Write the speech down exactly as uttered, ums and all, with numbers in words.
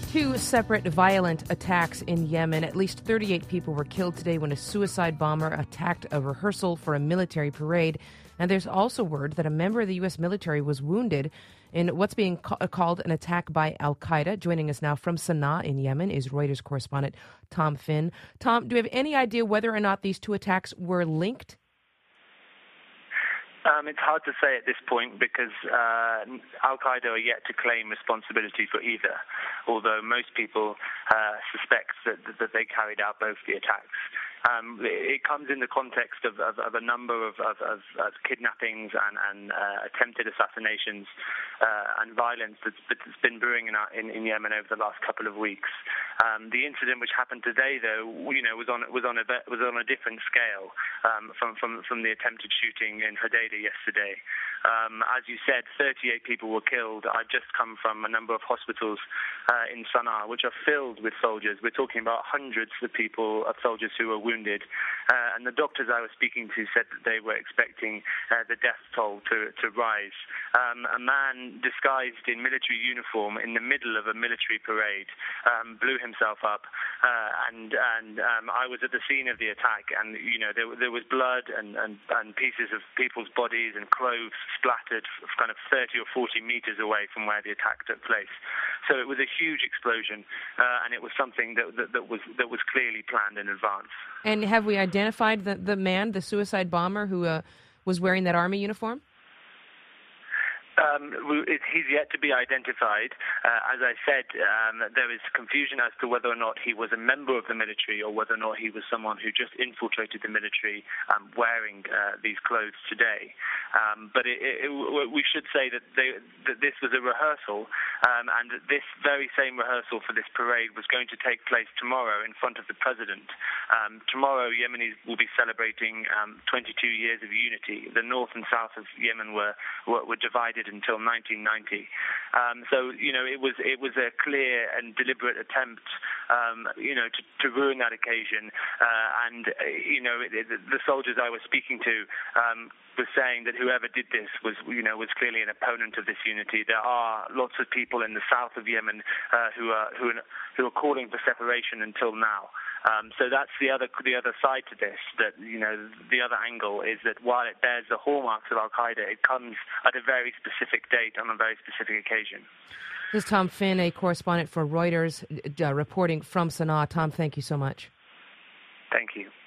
Two separate violent attacks in Yemen. At least thirty-eight people were killed today when a suicide bomber attacked a rehearsal for a military parade. And there's also word that a member of the U S military was wounded in what's being ca- called an attack by al-Qaeda. Joining us now from Sana'a in Yemen is Reuters correspondent Tom Finn. Tom, do you have any idea whether or not these two attacks were linked? Um, it's hard to say at this point because uh, al-Qaeda are yet to claim responsibility for either, although most people uh, suspect that, that they carried out both the attacks. Um, it comes in the context of, of, of a number of, of, of, of kidnappings and, and uh, attempted assassinations uh, and violence that's, that's been brewing in, our, in, in Yemen over the last couple of weeks. Um, the incident which happened today, though, you know, was on was on a was on a different scale um, from, from from the attempted shooting in Hodeidah yesterday. Um, as you said, thirty-eight people were killed. I've just come from a number of hospitals uh, in Sana'a, which are filled with soldiers. We're talking about hundreds of people, of soldiers who were wounded. Uh, and the doctors I was speaking to said that they were expecting uh, the death toll to, to rise. Um, a man disguised in military uniform in the middle of a military parade um, blew himself up. Uh, and and um, I was at the scene of the attack, and you know there, there was blood and, and, and pieces of people's bodies and clothes splattered kind of thirty or forty meters away from where the attack took place. So it was a huge explosion, uh, and it was something that, that, that was that was clearly planned in advance. And have we identified the, the man, the suicide bomber who uh, was wearing that army uniform? Um, he's yet to be identified. Uh, as I said, um, there is confusion as to whether or not he was a member of the military or whether or not he was someone who just infiltrated the military um, wearing uh, these clothes today. Um, but it, it, we should say that, they, that this was a rehearsal, um, and that this very same rehearsal for this parade was going to take place tomorrow in front of the president. Um, tomorrow, Yemenis will be celebrating um, twenty-two years of unity. The north and south of Yemen were, were, were divided until nineteen ninety. Um, so, you know, it was it was a clear and deliberate attempt, um, you know, to, to ruin that occasion. Uh, and, uh, you know, it, it, the soldiers I was speaking to um, were saying that whoever did this was, you know, was clearly an opponent of this unity. There are lots of people in the south of Yemen uh, who are who are, who are calling for separation until now. Um, so that's the other the other side to this, that, you know, the other angle is that while it bears the hallmarks of al-Qaeda, it comes at a very specific date on a very specific occasion. This is Tom Finn, a correspondent for Reuters, uh, reporting from Sana'a. Tom, thank you so much. Thank you.